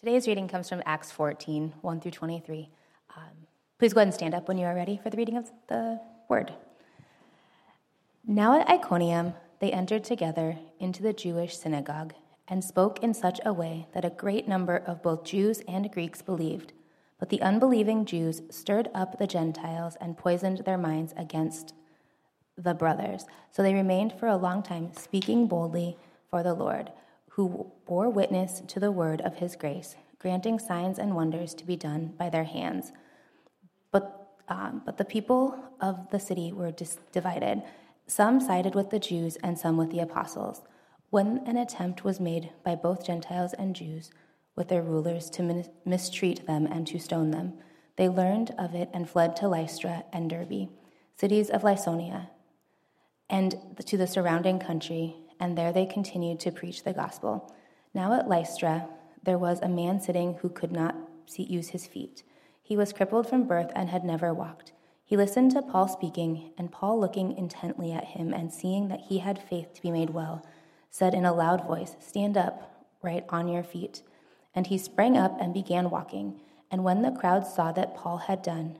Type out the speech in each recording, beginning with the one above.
Today's reading comes from Acts 14, 1 through 23. Please go ahead and stand up when you are ready for the reading of the word. Now at Iconium, they entered together into the Jewish synagogue and spoke in such a way that a great number of both Jews and Greeks believed. But the unbelieving Jews stirred up the Gentiles and poisoned their minds against the brothers. So they remained for a long time speaking boldly for the Lord, who bore witness to the word of his grace, granting signs and wonders to be done by their hands. But the people of the city were divided. Some sided with the Jews and some with the apostles. When an attempt was made by both Gentiles and Jews with their rulers to mistreat them and to stone them, they learned of it and fled to Lystra and Derbe, cities of Lycaonia, and to the surrounding country, and there they continued to preach the gospel. Now at Lystra there was a man sitting who could not use his feet. He was crippled from birth and had never walked. He listened to Paul speaking, and Paul, looking intently at him and seeing that he had faith to be made well, said in a loud voice, "Stand up, right on your feet." And he sprang up and began walking. And when the crowd saw what Paul had done,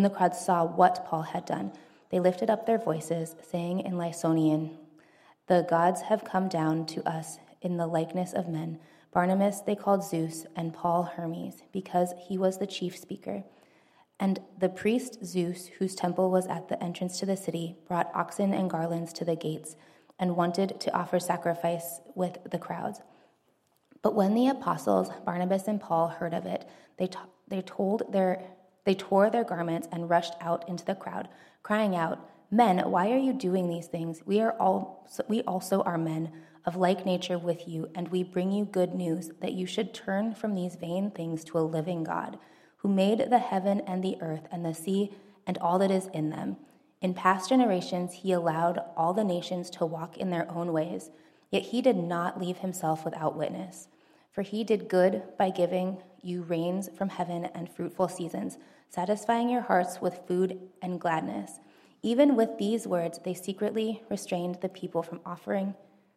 they lifted up their voices, saying in Lycaonian, "The gods have come down to us in the likeness of men." Barnabas they called Zeus, and Paul Hermes, because he was the chief speaker. And the priest Zeus, whose temple was at the entrance to the city, brought oxen and garlands to the gates, and wanted to offer sacrifice with the crowds. But when the apostles Barnabas and Paul heard of it, they tore their garments and rushed out into the crowd, crying out, "Men, why are you doing these things? We also are men of like nature with you, and we bring you good news that you should turn from these vain things to a living God, who made the heaven and the earth and the sea and all that is in them. In past generations he allowed all the nations to walk in their own ways, yet he did not leave himself without witness. For he did good by giving you rains from heaven and fruitful seasons, satisfying your hearts with food and gladness." Even with these words, they scarcely restrained the people from offering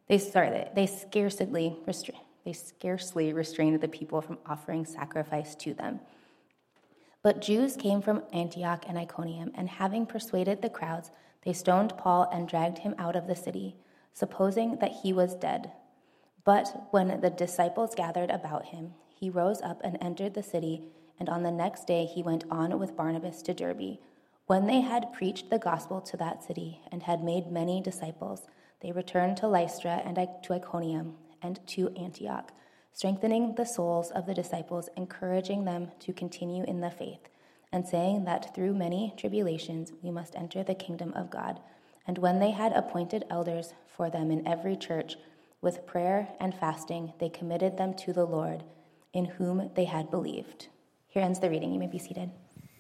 sacrifice to them. But Jews came from Antioch and Iconium, and having persuaded the crowds, they stoned Paul and dragged him out of the city, supposing that he was dead. But when the disciples gathered about him, he rose up and entered the city, and on the next day he went on with Barnabas to Derbe. When they had preached the gospel to that city and had made many disciples, they returned to Lystra and to Iconium and to Antioch, strengthening the souls of the disciples, encouraging them to continue in the faith, and saying that through many tribulations we must enter the kingdom of God. And when they had appointed elders for them in every church, with prayer and fasting, they committed them to the Lord, in whom they had believed. Here ends the reading. You may be seated.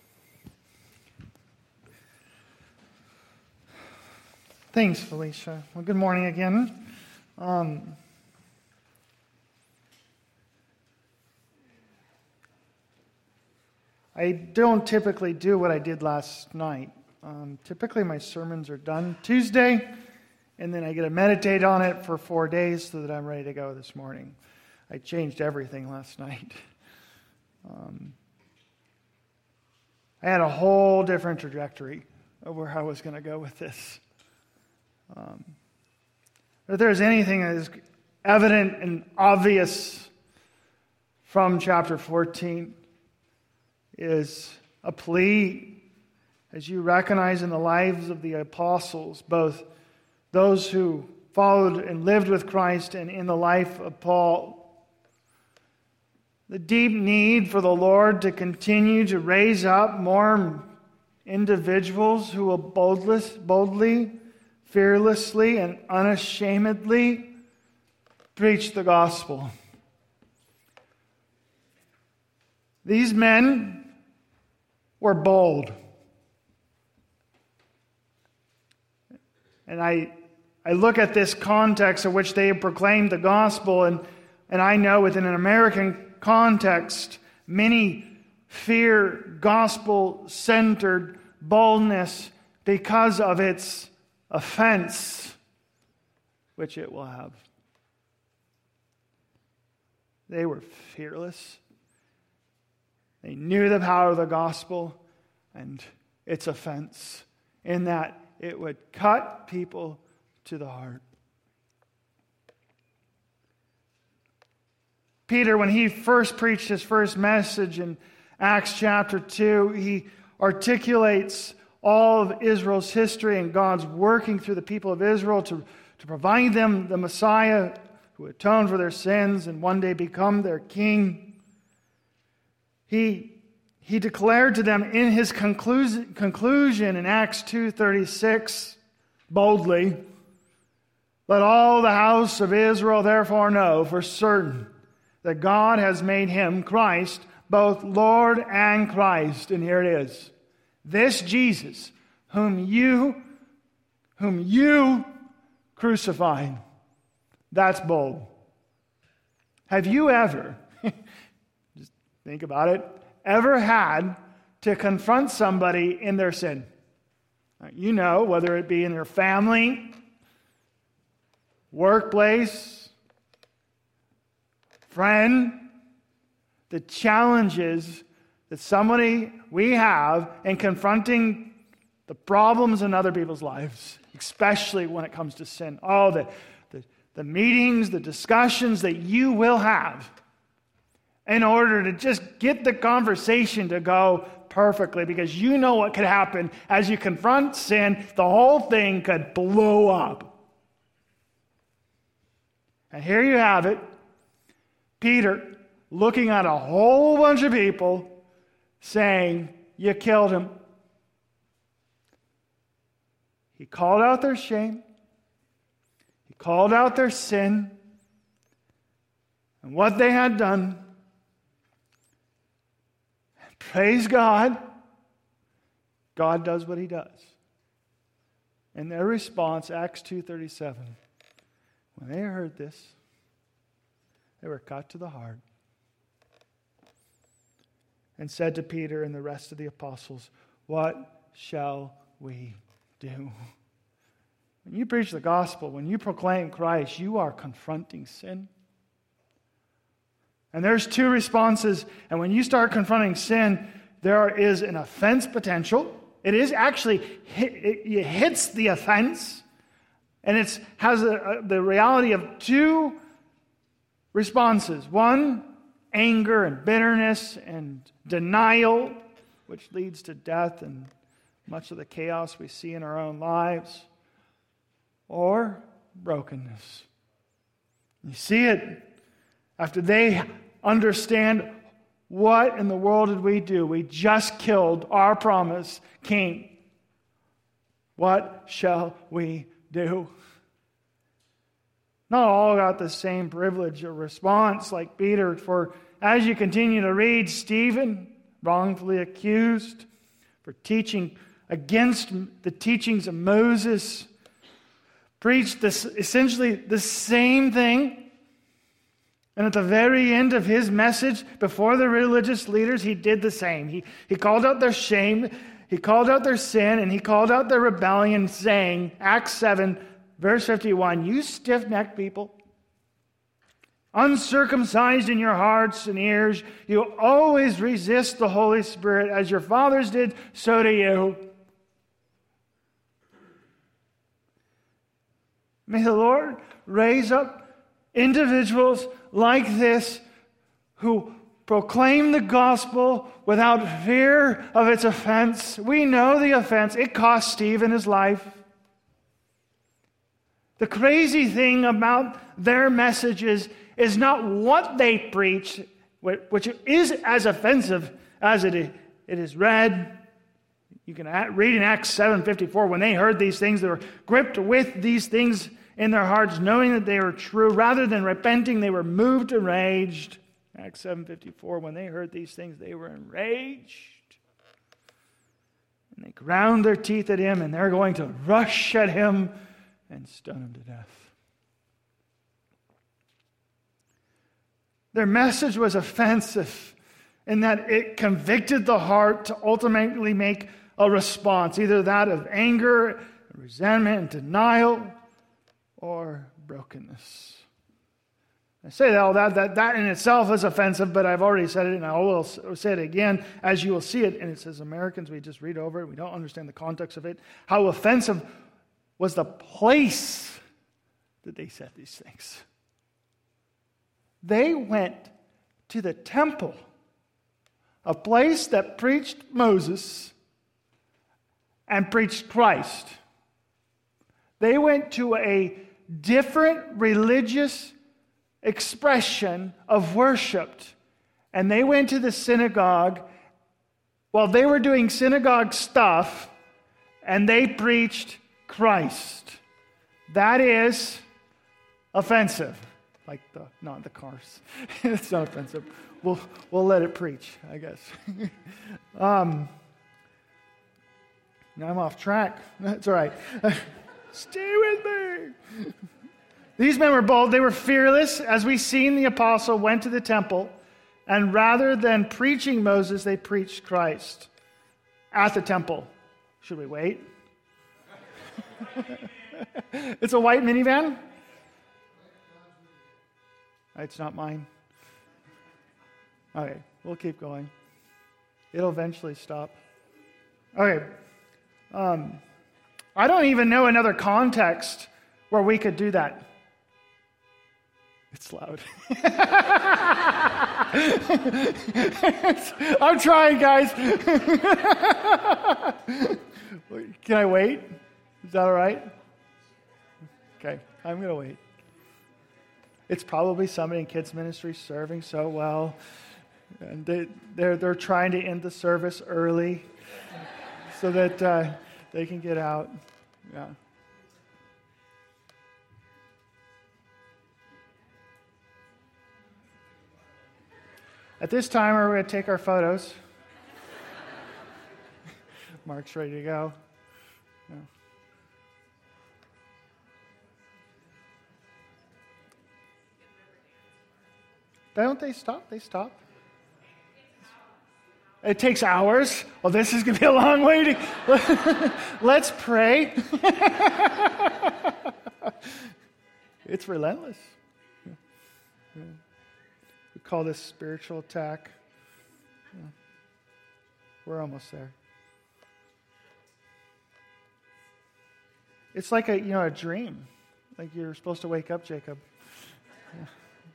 Thanks, Felicia. Well, good morning again. I don't typically do what I did last night. Typically my sermons are done Tuesday, and then I get to meditate on it for 4 days so that I'm ready to go this morning. I changed everything last night. I had a whole different trajectory of where I was going to go with this. If there's anything that is evident and obvious from chapter 14 is a plea, as you recognize in the lives of the apostles, both those who followed and lived with Christ and in the life of Paul, the deep need for the Lord to continue to raise up more individuals who will boldly, fearlessly, and unashamedly preach the gospel. These men were bold. And I look at this context in which they have proclaimed the gospel, and I know within an American context, many fear gospel-centered boldness because of its offense, which it will have. They were fearless They knew the power of the gospel and its offense, in that it would cut people to the heart. Peter, when he first preached his first message in Acts chapter 2, he articulates all of Israel's history and God's working through the people of Israel to provide them the Messiah who would atone for their sins and one day become their king. He declared to them in his conclusion in Acts 2:36, boldly, "Let all the house of Israel therefore know for certain that God has made him, Christ, both Lord and Christ." And here it is. "This Jesus, whom you crucified." That's bold. Have you ever, just think about it, ever had to confront somebody in their sin? You know, whether it be in your family, workplace, friend, the challenges that we have in confronting the problems in other people's lives, especially when it comes to sin. Oh, the meetings, the discussions that you will have in order to just get the conversation to go perfectly, because you know what could happen as you confront sin. The whole thing could blow up. And here you have it, Peter looking at a whole bunch of people saying, "You killed him." He called out their shame. He called out their sin and what they had done. And praise God, God does what he does. In their response, Acts 2:37, when they heard this, they were cut to the heart and said to Peter and the rest of the apostles, "What shall we do?" When you preach the gospel, when you proclaim Christ, you are confronting sin. And there's two responses. And when you start confronting sin, there is an offense potential. It is actually, it hits the offense. And it has the reality of two responses. One, anger and bitterness and denial, which leads to death and much of the chaos we see in our own lives. Or brokenness. You see it after they understand, what in the world did we do? We just killed our promised king. What shall we do? Not all got the same privilege or response like Peter, for as you continue to read, Stephen, wrongfully accused for teaching against the teachings of Moses, preached this essentially the same thing. And at the very end of his message before the religious leaders, he did the same. He called out their shame, he called out their sin, and he called out their rebellion, saying, Acts 7, verse 51, "You stiff-necked people, uncircumcised in your hearts and ears, you always resist the Holy Spirit, as your fathers did, so do you." May the Lord raise up individuals like this who proclaim the gospel without fear of its offense. We know the offense. It cost Stephen his life. The crazy thing about their messages is not what they preach, which is as offensive as it is read. You can read in Acts 7:54, when they heard these things, they were gripped with these things in their hearts, knowing that they were true. Rather than repenting, they were moved and enraged. Acts 7:54, when they heard these things, they were enraged. And they ground their teeth at him, and they're going to rush at him and stone him to death. Their message was offensive in that it convicted the heart to ultimately make a response, either that of anger, resentment, and denial, or brokenness. I say that in itself is offensive, but I've already said it, and I will say it again, as you will see it. And it says, Americans, we just read over it, we don't understand the context of it. How offensive was the place that they said these things. They went to the temple, a place that preached Moses and preached Christ. They went to a different religious expression of worship, and they went to the synagogue while they were doing synagogue stuff, and they preached Christ. That is offensive. Like not the cars. It's not offensive. We'll let it preach, I guess. Now I'm off track. That's all right. Stay with me. These men were bold. They were fearless. As we've seen, the apostle went to the temple, and rather than preaching Moses, they preached Christ at the temple. Should we wait? It's a white minivan? It's not mine. Okay, we'll keep going. It'll eventually stop. Okay. I don't even know another context where we could do that. It's loud. I'm trying, guys. Can I wait? Is that all right? Okay, I'm going to wait. It's probably somebody in kids ministry serving so well, and they're trying to end the service early so that they can get out. Yeah. At this time, we're going to take our photos. Mark's ready to go. Yeah. Don't they stop? They stop. It takes hours. Well, this is going to be a long waiting. Let's pray. It's relentless. We call this spiritual attack. We're almost there. It's like a dream. Like you're supposed to wake up, Jacob. Yeah.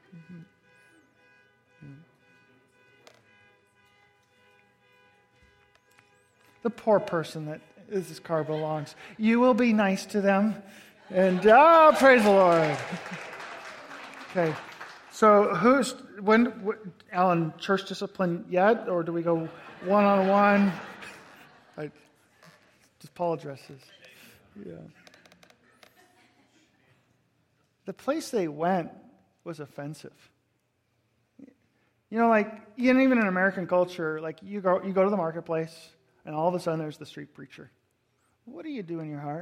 The poor person that this car belongs. You will be nice to them. And, praise the Lord. Okay. So Alan, church discipline yet? Or do we go one-on-one? Just Paul addresses. Yeah. The place they went was offensive. Even in American culture, like you go to the marketplace, and all of a sudden there's the street preacher. What do you do in your heart?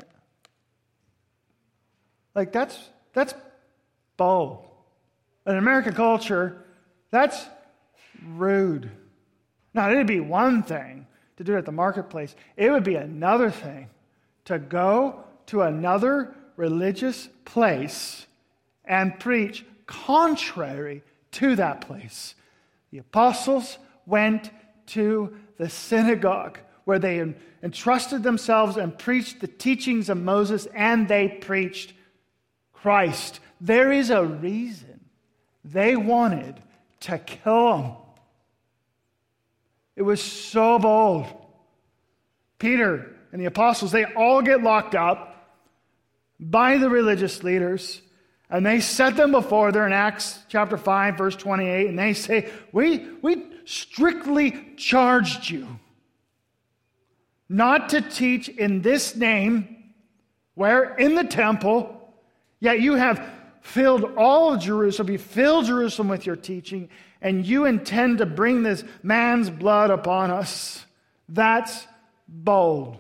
Like that's bold. In American culture, that's rude. Now, it'd be one thing to do it at the marketplace. It would be another thing to go to another religious place and preach contrary to that place. The apostles went to the synagogue where they entrusted themselves and preached the teachings of Moses, and they preached Christ. There is a reason they wanted to kill him. It was so bold. Peter and the apostles, they all get locked up by the religious leaders, and they set them before there in Acts chapter 5, verse 28, and they say, we strictly charged you not to teach in this name, where in the temple, yet you have filled all of Jerusalem, you filled Jerusalem with your teaching, and you intend to bring this man's blood upon us. That's bold.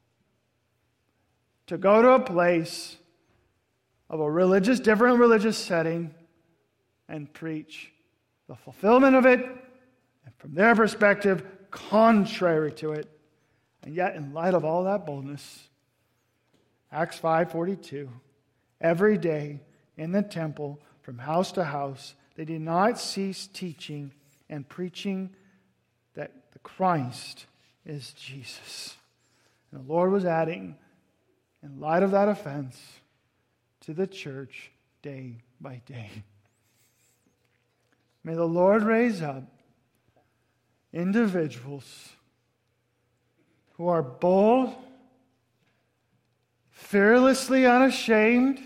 To go to a place of a different religious setting and preach the fulfillment of it, and from their perspective, contrary to it. And yet, in light of all that boldness, Acts 5:42, every day in the temple, from house to house. They did not cease teaching and preaching that the Christ is Jesus. And the Lord was adding, in light of that offense, to the church day by day. May the Lord raise up individuals who are bold, fearlessly unashamed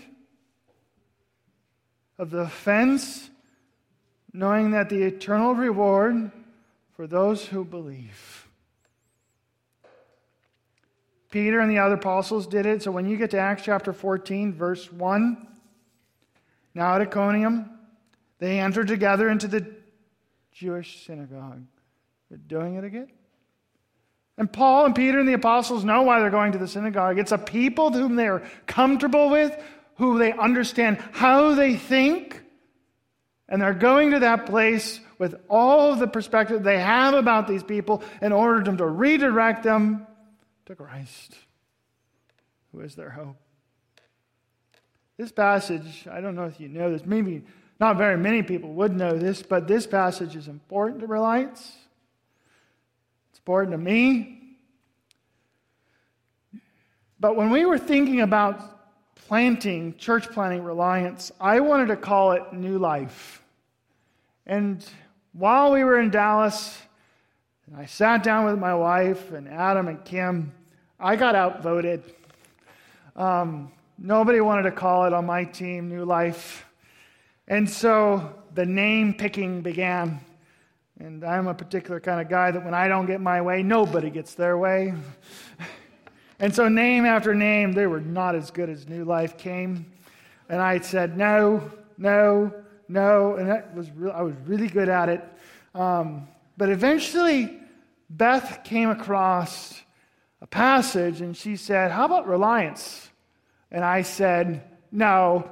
of the offense, knowing that the eternal reward for those who believe. Peter and the other apostles did it. So when you get to Acts chapter 14, verse 1, now at Iconium, they entered together into the Jewish synagogue. They're doing it again. And Paul and Peter and the apostles know why they're going to the synagogue. It's a people whom they are comfortable with, who they understand how they think. And they're going to that place with all of the perspective they have about these people in order to redirect them to Christ, who is their hope. This passage, I don't know if you know this, maybe not very many people would know this, but this passage is important to Reliance. It's important to me. But when we were thinking about church planting Reliance, I wanted to call it New Life. And while we were in Dallas, and I sat down with my wife and Adam and Kim, I got outvoted. Nobody wanted to call it on my team New Life. And so the name picking began. And I'm a particular kind of guy that when I don't get my way, nobody gets their way. And so name after name, they were not as good as New Life came. And I said, no. And I was really good at it. But eventually, Beth came across a passage and she said, how about Reliance? And I said, no.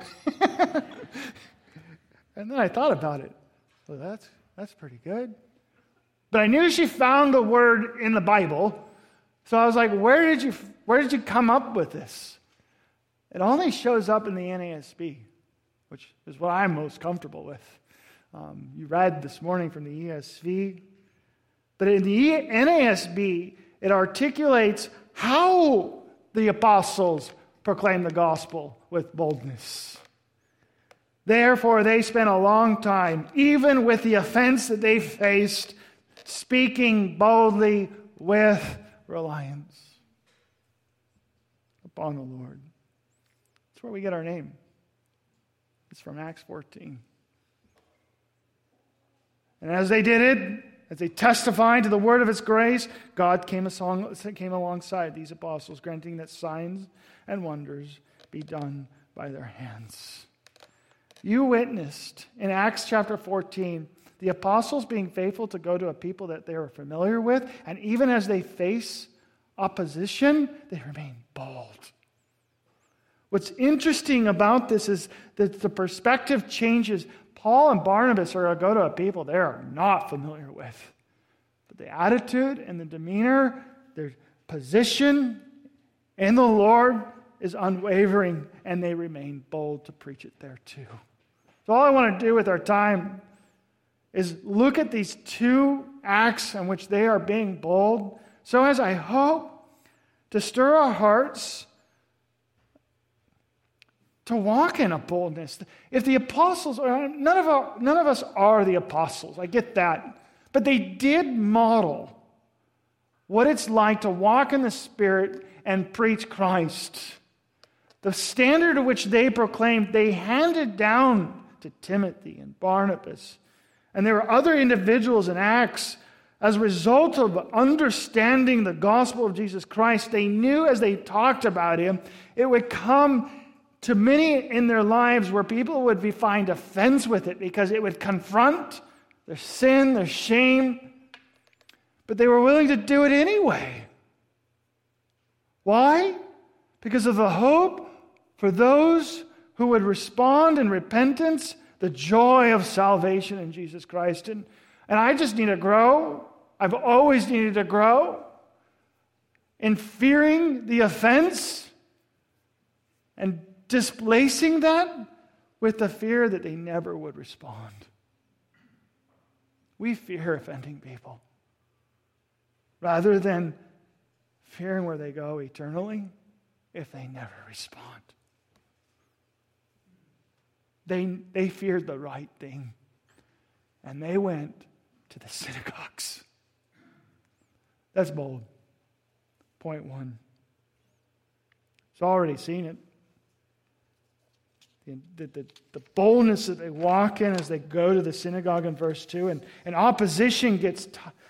And then I thought about it. Well, that's pretty good. But I knew she found the word in the Bible. So I was like, where did you come up with this? It only shows up in the NASB, which is what I'm most comfortable with. You read this morning from the ESV. But in the NASB, it articulates how the apostles proclaim the gospel with boldness. Therefore, they spent a long time, even with the offense that they faced, speaking boldly with reliance upon the Lord. That's where we get our name. It's from Acts 14. And as they did it, as they testified to the word of its grace, God came alongside these apostles, granting that signs and wonders be done by their hands. You witnessed in Acts chapter 14 the apostles being faithful to go to a people that they were familiar with, and even as they face opposition, they remain bold. What's interesting about this is that the perspective changes. Paul and Barnabas are going to go to a people they are not familiar with. But the attitude and the demeanor, their position in the Lord is unwavering, and they remain bold to preach it there too. So all I want to do with our time is look at these two acts in which they are being bold, so as I hope to stir our hearts to walk in a boldness. If the apostles, none of us are the apostles, I get that, but they did model what it's like to walk in the Spirit and preach Christ. The standard of which they proclaimed, they handed down to Timothy and Barnabas. And there were other individuals in Acts. As a result of understanding the gospel of Jesus Christ, they knew as they talked about him, it would come to many in their lives where people would find offense with it because it would confront their sin, their shame. But they were willing to do it anyway. Why? Because of the hope for those who would respond in repentance, the joy of salvation in Jesus Christ. And I just need to grow. I've always needed to grow in fearing the offense and displacing that with the fear that they never would respond. We fear offending people rather than fearing where they go eternally if they never respond. They feared the right thing, and they went to the synagogues. That's bold. Point one. It's already seen it. The boldness that they walk in as they go to the synagogue in verse 2, and opposition gets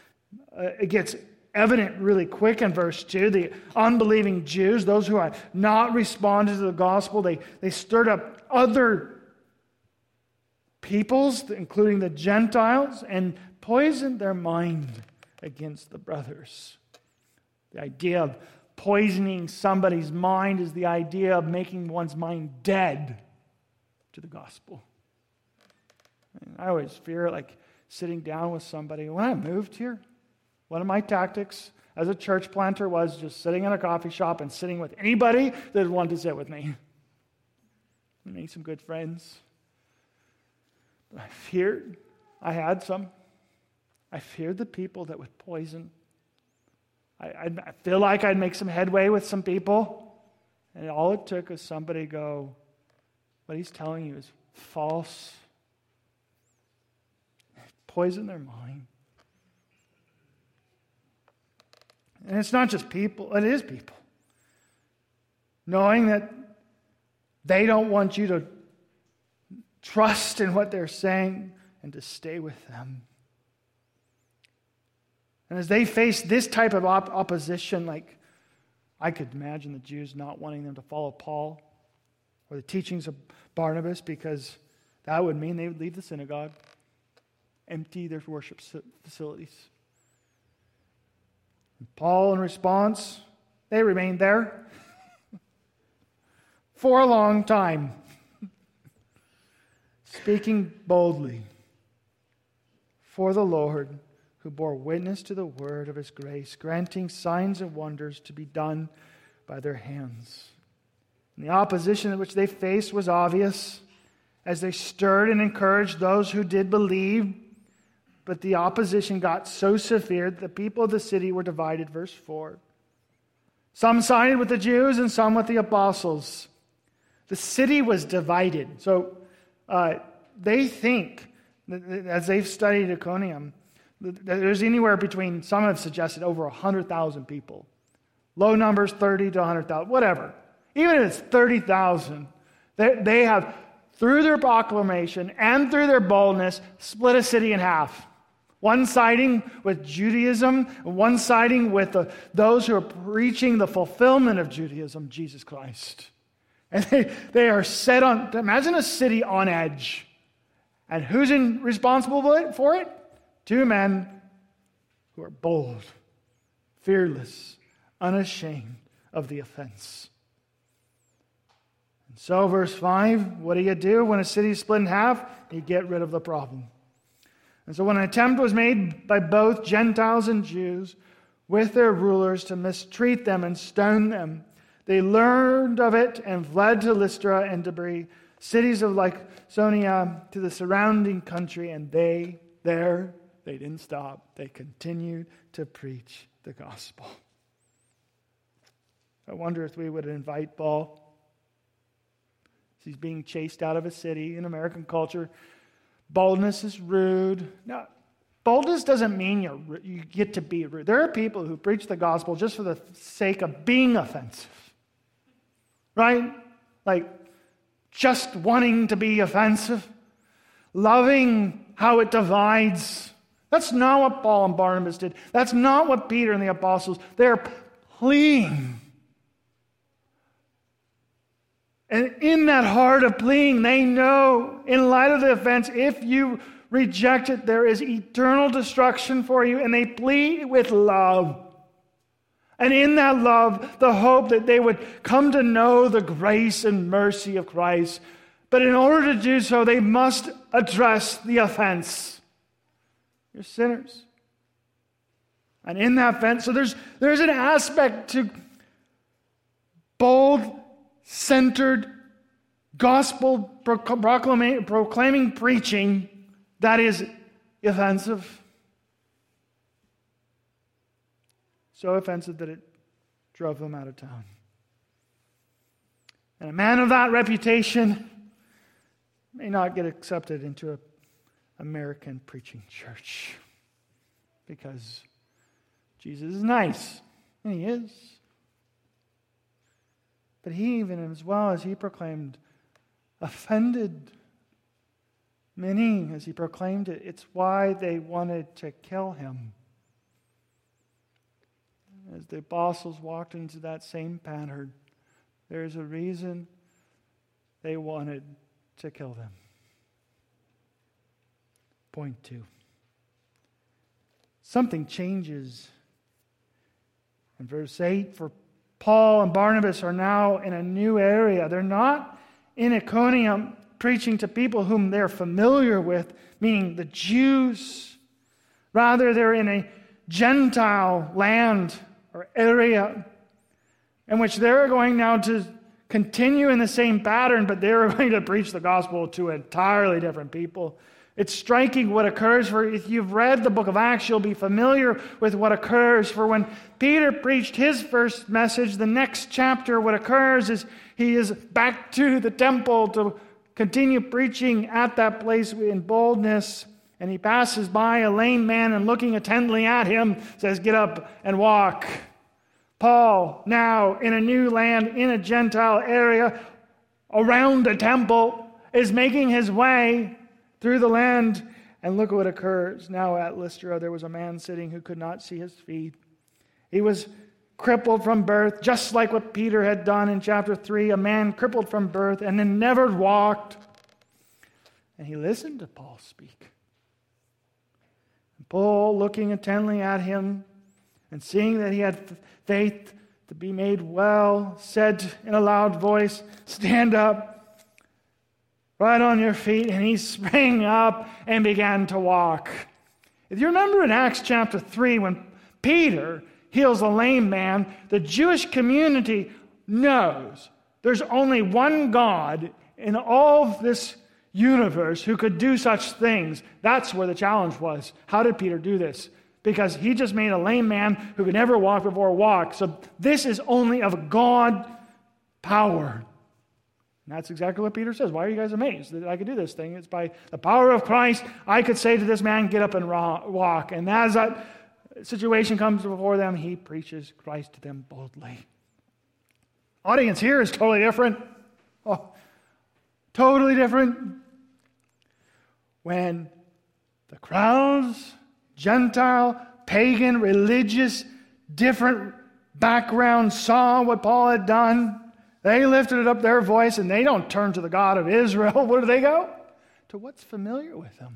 evident really quick in verse 2. The unbelieving Jews, those who had not responded to the gospel, they stirred up other peoples, including the Gentiles, and poisoned their mind against the brothers. The idea of poisoning somebody's mind is the idea of making one's mind dead to the gospel. And I always fear like sitting down with somebody. When I moved here, one of my tactics as a church planter was just sitting in a coffee shop and sitting with anybody that wanted to sit with me. I made some good friends. But I feared the people that would poison. I feel like I'd make some headway with some people, and all it took was somebody go, what he's telling you is false. Poison their mind. And it's not just people, it is people. Knowing that they don't want you to trust in what they're saying and to stay with them. And as they face this type of opposition, like I could imagine the Jews not wanting them to follow Paul or the teachings of Barnabas, because that would mean they would leave the synagogue, empty their worship facilities. And Paul, in response, they remained there for a long time, speaking boldly for the Lord, who bore witness to the word of his grace, granting signs and wonders to be done by their hands. And the opposition which they faced was obvious as they stirred and encouraged those who did believe. But the opposition got so severe that the people of the city were divided. Verse 4. Some sided with the Jews and some with the apostles. The city was divided. So they think, as they've studied Iconium, there's anywhere between, some have suggested, over 100,000 people. Low numbers, 30 to 100,000, whatever. Even if it's 30,000, they have, through their proclamation and through their boldness, split a city in half. One siding with Judaism, and one siding with those who are preaching the fulfillment of Judaism, Jesus Christ. And they are set on, imagine a city on edge. And who's responsible for it? Two men who are bold, fearless, unashamed of the offense. And so, verse 5, what do when a city is split in half? You get rid of the problem. And so when an attempt was made by both Gentiles and Jews with their rulers to mistreat them and stone them, they learned of it and fled to Lystra and Derbe, cities of Lycaonia, to the surrounding country, and they didn't stop. They continued to preach the gospel. I wonder if we would invite Paul. He's being chased out of a city in American culture. Boldness is rude. No, boldness doesn't mean you get to be rude. There are people who preach the gospel just for the sake of being offensive. Right? Like just wanting to be offensive. Loving how it divides. That's not what Paul and Barnabas did. That's not what Peter and the apostles. They're pleading. And in that heart of pleading, they know, in light of the offense, if you reject it, there is eternal destruction for you. And they plead with love. And in that love, the hope that they would come to know the grace and mercy of Christ. But in order to do so, they must address the offense. You're sinners. And in that offense, so there's an aspect to bold, centered gospel proclaiming preaching that is offensive. So offensive that it drove them out of town. And a man of that reputation may not get accepted into an American preaching church because Jesus is nice, and he is. But he, even as well as he proclaimed, offended many as he proclaimed it. It's why they wanted to kill him. As the apostles walked into that same pattern, there's a reason they wanted to kill them. Point 2. Something changes. In verse 8, for Paul and Barnabas are now in a new area. They're not in Iconium preaching to people whom they're familiar with, meaning the Jews. Rather, they're in a Gentile land or area in which they're going now to continue in the same pattern, but they're going to preach the gospel to entirely different people. It's striking what occurs. For if you've read the book of Acts, you'll be familiar with what occurs. For when Peter preached his first message, the next chapter, what occurs is he is back to the temple to continue preaching at that place in boldness. And he passes by a lame man and looking intently at him, says, "Get up and walk." Paul, now in a new land, in a Gentile area, around the temple, is making his way through the land. And look what occurs. Now at Lystra there was a man sitting who could not see his feet. He was crippled from birth, just like what Peter had done in chapter 3. A man crippled from birth and then never walked. And he listened to Paul speak. And Paul, looking intently at him and seeing that he had faith to be made well, said in a loud voice, "Stand up, right on your feet." And he sprang up and began to walk. If you remember in Acts chapter 3, when Peter heals a lame man, the Jewish community knows there's only one God in all of this universe who could do such things. That's where the challenge was. How did Peter do this? Because he just made a lame man who could never walk before walk. So this is only of God power. And that's exactly what Peter says. Why are you guys amazed that I could do this thing? It's by the power of Christ, I could say to this man, "Get up and walk." And as that situation comes before them, he preaches Christ to them boldly. Audience here is totally different. Oh, totally different. When the crowds, Gentile, pagan, religious, different backgrounds, saw what Paul had done, they lifted up their voice, and they don't turn to the God of Israel. Where do they go? To what's familiar with them.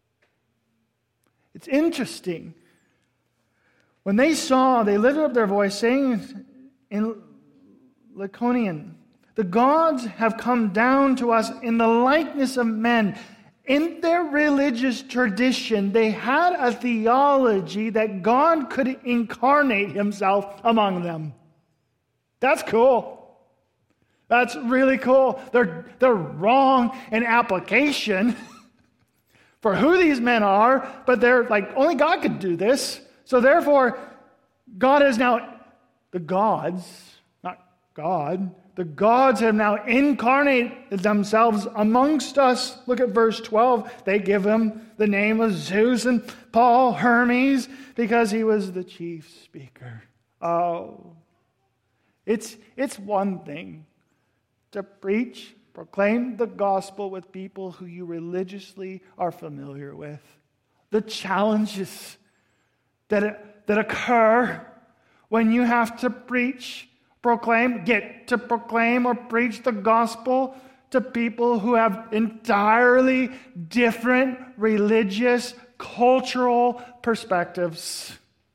It's interesting. When they saw, they lifted up their voice, saying in Lycaonian, "The gods have come down to us in the likeness of men." In their religious tradition, they had a theology that God could incarnate himself among them. That's cool. That's really cool. They're wrong in application for who these men are, but they're like, only God could do this. So therefore, God is now, the gods, not God, the gods have now incarnated themselves amongst us. Look at verse 12. They give him the name of Zeus, and Paul Hermes, because he was the chief speaker. Oh, it's one thing to preach, proclaim the gospel with people who you religiously are familiar with. The challenges that occur when you have to get to proclaim or preach the gospel to people who have entirely different religious, cultural perspectives.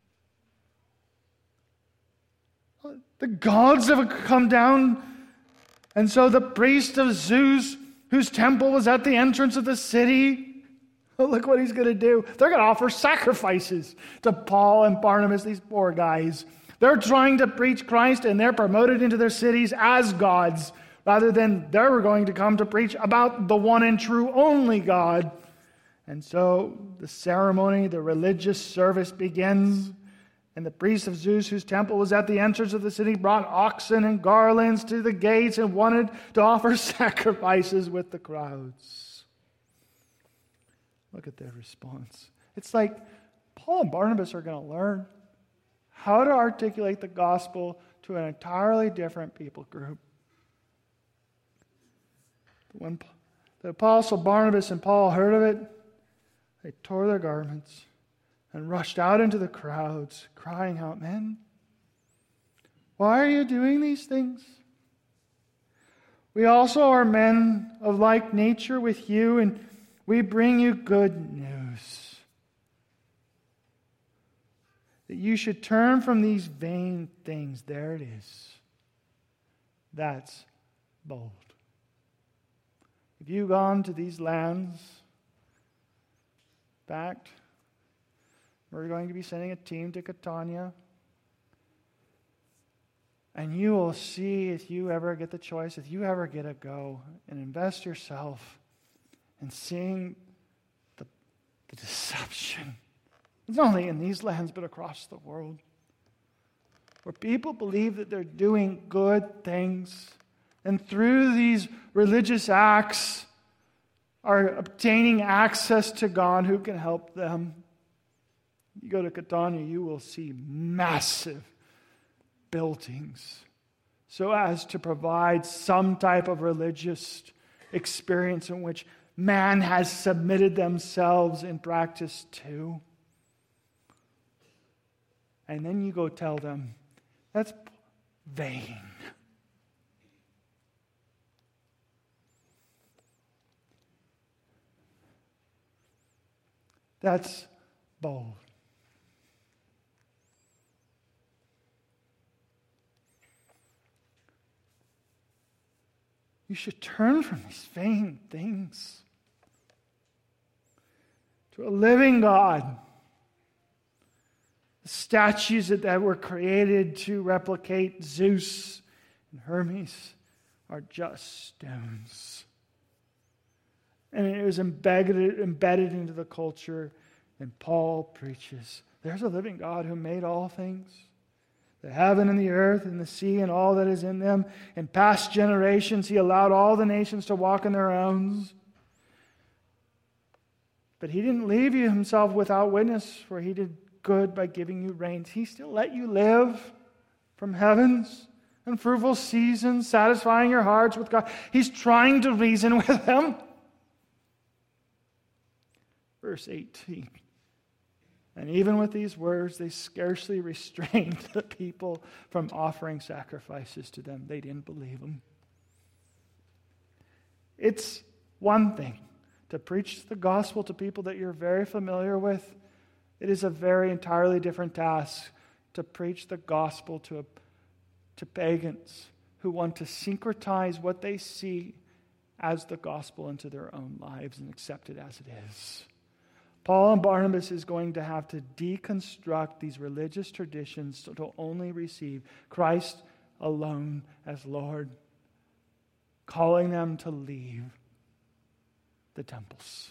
The gods have come down, and so the priest of Zeus, whose temple was at the entrance of the city, look what he's going to do. They're going to offer sacrifices to Paul and Barnabas, these poor guys. They're trying to preach Christ, and they're promoted into their cities as gods rather than they were going to come to preach about the one and true only God. And so the ceremony, the religious service begins. And the priest of Zeus, whose temple was at the entrance of the city, brought oxen and garlands to the gates and wanted to offer sacrifices with the crowds. Look at their response. It's like Paul and Barnabas are going to learn how to articulate the gospel to an entirely different people group. When the apostle Barnabas and Paul heard of it, they tore their garments and rushed out into the crowds, crying out, "Men, why are you doing these things? We also are men of like nature with you, and we bring you good news. That you should turn from these vain things." There it is. That's bold. If you've gone to these lands, in fact, we're going to be sending a team to Catania. And you will see, if you ever get the choice, if you ever get a go and invest yourself in seeing the deception, not only in these lands but across the world, where people believe that they're doing good things, and through these religious acts are obtaining access to God who can help them. You go to Catania, you will see massive buildings so as to provide some type of religious experience in which man has submitted themselves in practice to. And then you go tell them, that's vain. That's bold. You should turn from these vain things to a living God. The statues that were created to replicate Zeus and Hermes are just stones. And it was embedded into the culture. And Paul preaches, there's a living God who made all things, the heaven and the earth and the sea and all that is in them. In past generations, he allowed all the nations to walk in their own. But he didn't leave you himself without witness, for he did good by giving you rains. He still let you live from heavens and fruitful seasons, satisfying your hearts with God. He's trying to reason with them. Verse 18. And even with these words, they scarcely restrained the people from offering sacrifices to them. They didn't believe them. It's one thing to preach the gospel to people that you're very familiar with. It is a very entirely different task to preach the gospel to pagans who want to syncretize what they see as the gospel into their own lives and accept it as it is. Paul and Barnabas is going to have to deconstruct these religious traditions to only receive Christ alone as Lord, calling them to leave the temples.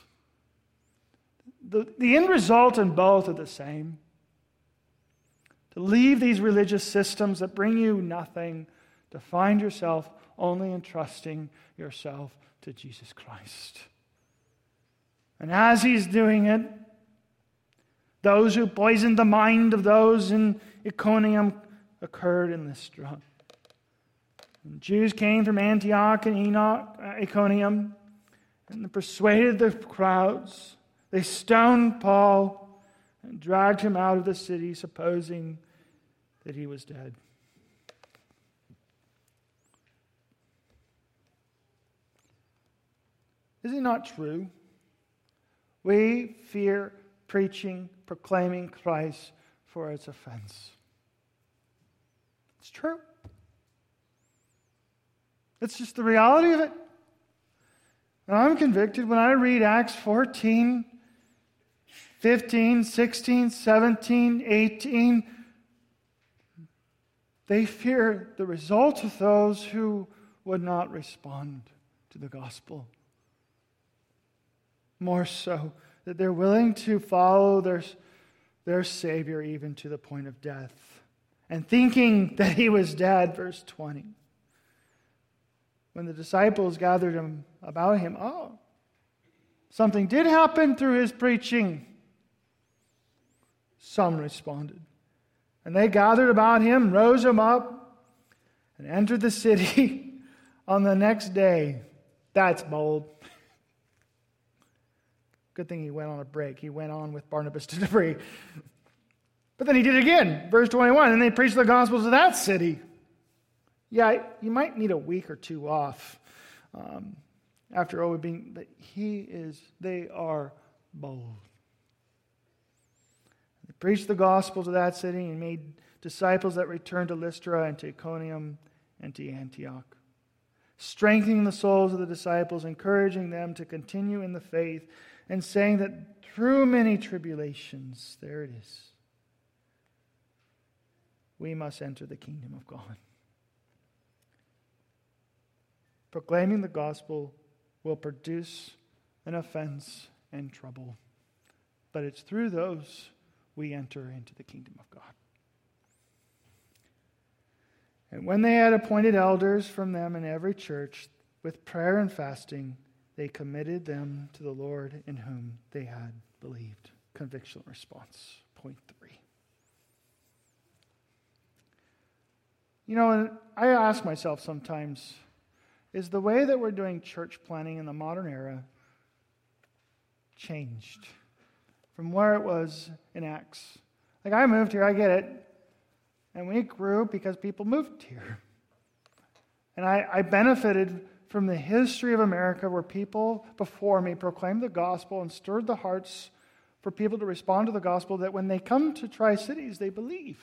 The end result in both are the same. To leave these religious systems that bring you nothing, to find yourself only entrusting yourself to Jesus Christ. And as he's doing it, those who poisoned the mind of those in Iconium occurred in Lystra. And Jews came from Antioch and Iconium and persuaded the crowds. They stoned Paul and dragged him out of the city, supposing that he was dead. Is it not true? We fear preaching, proclaiming Christ for its offense. It's true. It's just the reality of it. And I'm convicted when I read Acts 14, 15, 16, 17, 18. They fear the result of those who would not respond to the gospel. More so, that they're willing to follow their Savior even to the point of death. And thinking that he was dead, verse 20. When the disciples gathered about him, something did happen through his preaching. Some responded. And they gathered about him, rose him up, and entered the city on the next day. That's bold. Good thing he went on a break. He went on with Barnabas to Derbe. But then he did it again. Verse 21, and they preached the gospel to that city. Yeah, you might need a week or two off after being, but they are bold. They preached the gospel to that city and made disciples that returned to Lystra and to Iconium and to Antioch, strengthening the souls of the disciples, encouraging them to continue in the faith, and saying that through many tribulations, there it is, we must enter the kingdom of God. Proclaiming the gospel will produce an offense and trouble, but it's through those we enter into the kingdom of God. And when they had appointed elders from them in every church, with prayer and fasting, they committed them to the Lord in whom they had believed. Conviction response, point 3. You know, and I ask myself sometimes, is the way that we're doing church planning in the modern era changed from where it was in Acts? Like, I moved here, I get it. And we grew because people moved here. And I benefited from the history of America where people before me proclaimed the gospel and stirred the hearts for people to respond to the gospel, that when they come to Tri-Cities, they believe.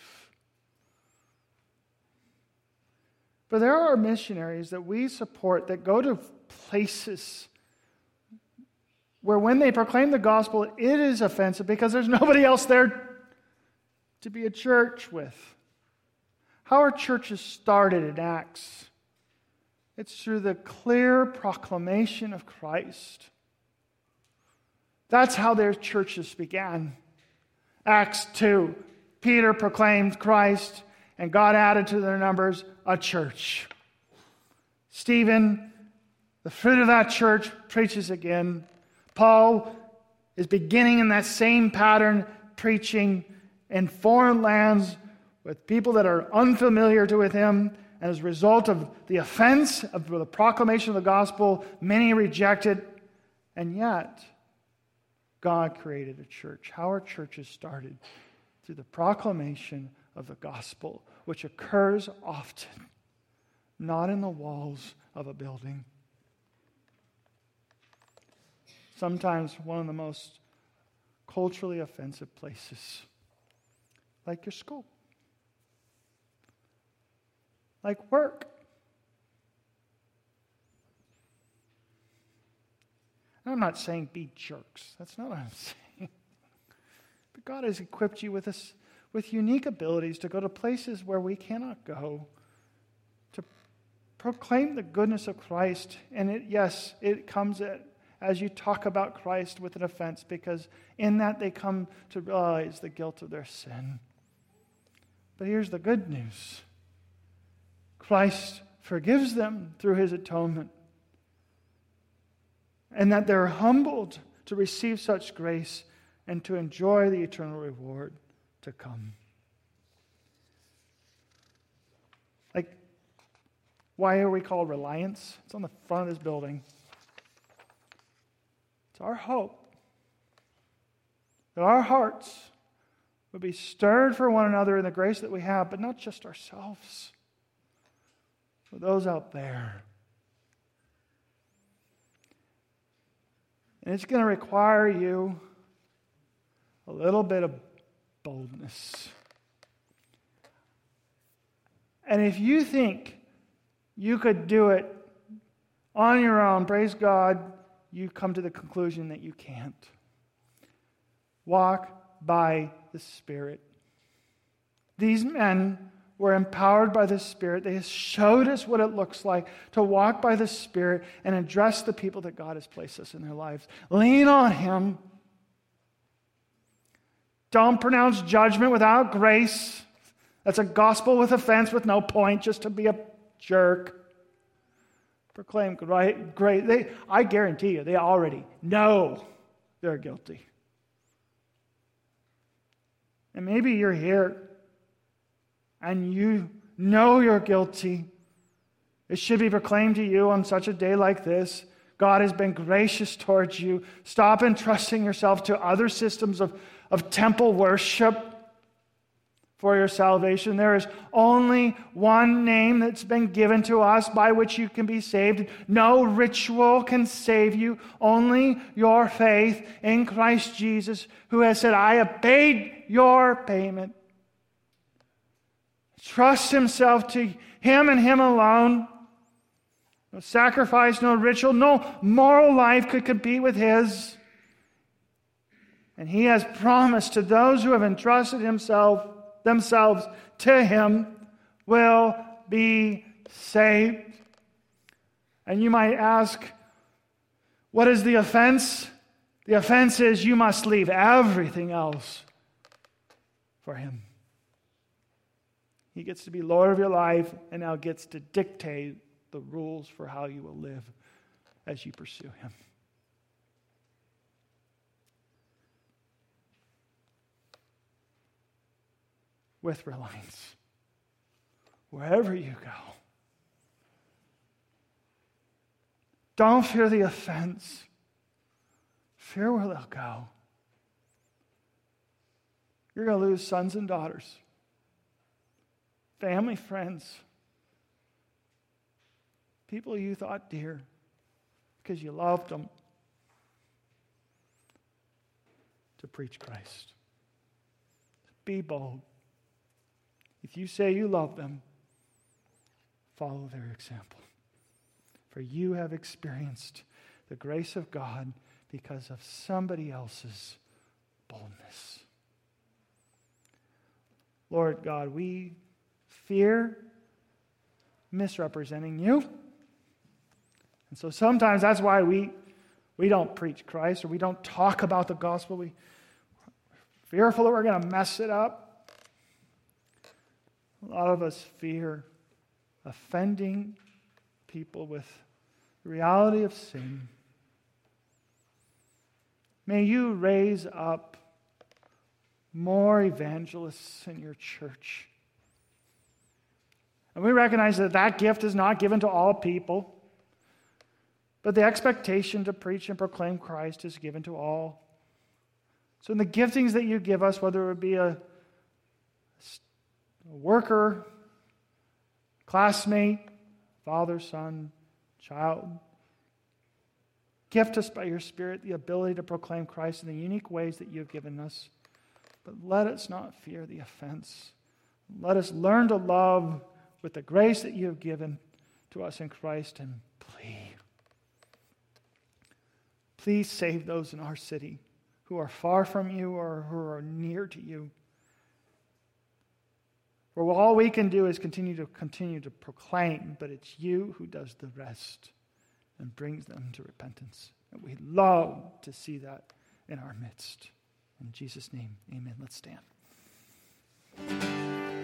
But there are missionaries that we support that go to places where when they proclaim the gospel, it is offensive because there's nobody else there to be a church with. How are churches started in Acts? It's through the clear proclamation of Christ. That's how their churches began. Acts 2, Peter proclaimed Christ, and God added to their numbers a church. Stephen, the fruit of that church, preaches again. Paul is beginning in that same pattern, preaching in foreign lands with people that are unfamiliar with him. And as a result of the offense of the proclamation of the gospel, many reject it. And yet, God created a church. How are churches started? Through the proclamation of the gospel, which occurs often, not in the walls of a building. Sometimes one of the most culturally offensive places, like your school, like work. And I'm not saying be jerks. That's not what I'm saying. But God has equipped you with unique abilities to go to places where we cannot go, to proclaim the goodness of Christ. And it comes as you talk about Christ with an offense, because in that they come to realize the guilt of their sin. But here's the good news. Christ forgives them through his atonement. And that they're humbled to receive such grace and to enjoy the eternal reward to come. Like, why are we called Reliance? It's on the front of this building. It's our hope that our hearts would be stirred for one another in the grace that we have, but not just ourselves, but those out there. And it's going to require you a little bit of boldness. And if you think you could do it on your own, praise God, you come to the conclusion that you can't. Walk by the Spirit. These men we're empowered by the Spirit. They showed us what it looks like to walk by the Spirit and address the people that God has placed us in their lives. Lean on Him. Don't pronounce judgment without grace. That's a gospel with offense with no point, just to be a jerk. Proclaim great. I guarantee you, they already know they're guilty. And maybe you're here and you know you're guilty. It should be proclaimed to you on such a day like this. God has been gracious towards you. Stop entrusting yourself to other systems of temple worship for your salvation. There is only one name that's been given to us by which you can be saved. No ritual can save you. Only your faith in Christ Jesus, who has said, I have paid your payment. Trust himself to Him and Him alone. No sacrifice, no ritual, no moral life could compete with His. And He has promised to those who have entrusted themselves to Him will be saved. And you might ask, what is the offense? The offense is you must leave everything else for Him. He gets to be Lord of your life and now gets to dictate the rules for how you will live as you pursue Him. With reliance, wherever you go, don't fear the offense. Fear where they'll go. You're going to lose sons and daughters, family, friends, people you thought dear because you loved them, to preach Christ. Be bold. If you say you love them, follow their example. For you have experienced the grace of God because of somebody else's boldness. Lord God, we fear misrepresenting you. And so sometimes that's why we don't preach Christ, or we don't talk about the gospel. We're fearful that we're going to mess it up. A lot of us fear offending people with the reality of sin. May you raise up more evangelists in your church. And we recognize that that gift is not given to all people, but the expectation to preach and proclaim Christ is given to all. So in the giftings that you give us, whether it be a worker, classmate, father, son, child, gift us by your Spirit the ability to proclaim Christ in the unique ways that you've given us. But let us not fear the offense. Let us learn to love with the grace that you have given to us in Christ, and please save those in our city who are far from you or who are near to you. For all we can do is continue to proclaim, but it's you who does the rest and brings them to repentance. And we love to see that in our midst. In Jesus' name, amen. Let's stand.